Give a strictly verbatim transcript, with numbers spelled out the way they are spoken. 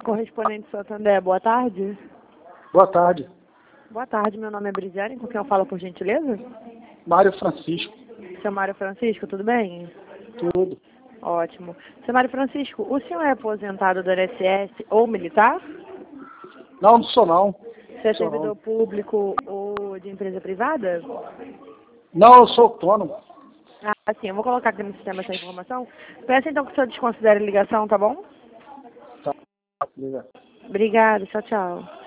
correspondente Santander, boa tarde. Boa tarde. Boa tarde, meu nome é Brisiane, com quem eu falo, por gentileza? Mário Francisco. Seu Mário Francisco, tudo bem? Tudo. Ótimo. Seu Mário Francisco, o senhor é aposentado do I N S S ou militar? Não, não sou não. Você é Sou servidor não. público ou de empresa privada? Não, eu sou autônomo. Ah, sim, eu vou colocar aqui no sistema essa informação. Peço então que o senhor desconsidere a ligação, tá bom? Tá. Obrigado. Obrigada, tchau, tchau.